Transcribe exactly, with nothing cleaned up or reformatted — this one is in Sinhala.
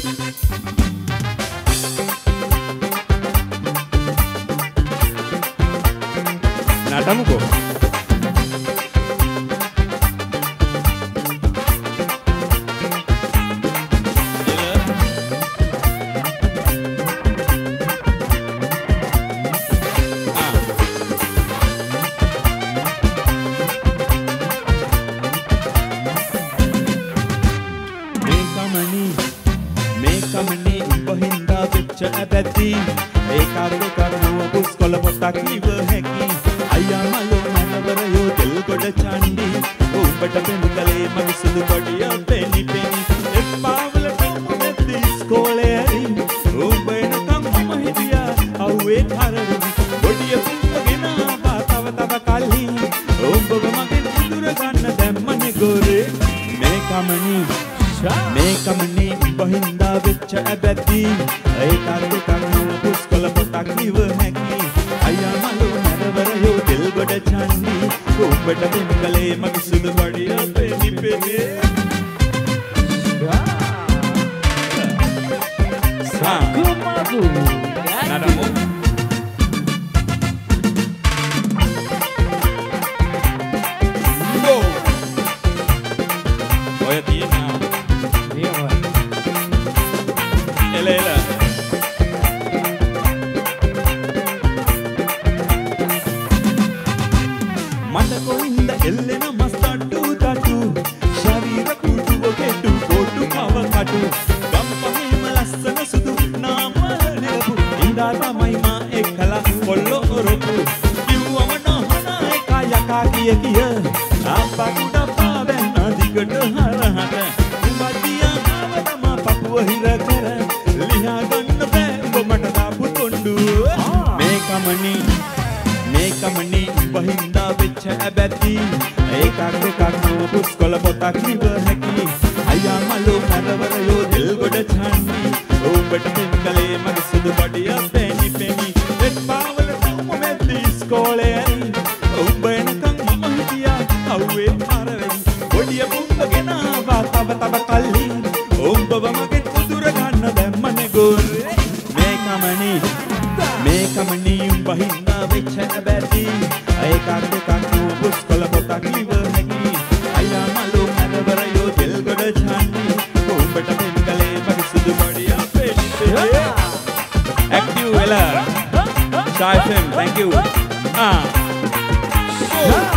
නටමුකෝ ඇබැති ඒකාග කරනුව පුස්කොළ පොතක් ඉව හැකි අයියා මලෝ මනවරයෝ තෙල් ගොඩ චණ්ඩි උඹට පෙන්කලේ මගේ සුදු කොඩිය පෙනි පෙනි එප්පාවලට මුදෙත් ඉස්කෝලේ ඇරි උඹ එනකම් මම හිටියා අව්වේ තරවි කොඩිය පුම්මගෙන ආවා තව තව කල්හි උඹව මගෙන් දුර ගන්න දැම්මනේ ගොරේ මේ කමනි මේ කමනේ බහින්දා වෙච්ච ඇබැති ඒකාග කරනුව පුස්කොළ පොතක් ඉව හැකි අයියා මලෝ මනවරයෝ තෙල් ගොඩ චණ්ඩි උඹට පෙන්කලේ මගේ සුදු කොඩිය පෙනි පෙනි සකුමගු නටමු ගෝ ඔය තියෙනවා එල එල මට කොහින්ද එල්ලෙන මස් තට්ටු තට්ටු ශරීර කුටුව කෙටු කොටු කව කටු ගම් පහේම ලස්සන සුදු නාමල නෙලපු ඉඳා තමයි මා එක්කලා කොල්ලෝ ඔරොපු කිව්වම නහන එක යකා කිය කිය අප්පා කුඩප්පා බැන්න දිගට හරහට උඹදියා ආවම පපුව හිර කර ලියා ගන්න බෑ උඹ මට දාපු තොණ්ඩු මේ කමනි මේ කමනි බහින්දා වෙච්ච ඇබැති ඒකාග කරනුව පුස්කොළ පොතක් ඉව හැකි අයියා මලෝ මනවරයෝ තෙල් ගොඩ චණ්ඩි උඹට පෙන්කලේ මගේ සුදු කොඩිය පෙනි පෙනි එප්පාවලට මුමෙත් ඉස්කෝලේ ඇරි උඹ එනකම් මම හිටියා අව්වේ තරවි කොඩිය පුම්මගෙන ආවා තව තව කල්හි උඹව මගෙන් දුර ගන්න දැම්මනේ ගොරේ මේ කමනි මේ කමනි බහින්දා වෙච්ච ඇබැති ඒකාග කරනුව පුස්කොළ පොතක් ඉව හැකි අයියා මලෝ මනවරයෝ තෙල් ගොඩ චණ්ඩි උඹට පෙන්කලේ මගේ සුදු කොඩිය පෙනි පෙනි ඇක්ටිව් වෙලා Shy F M thank you ah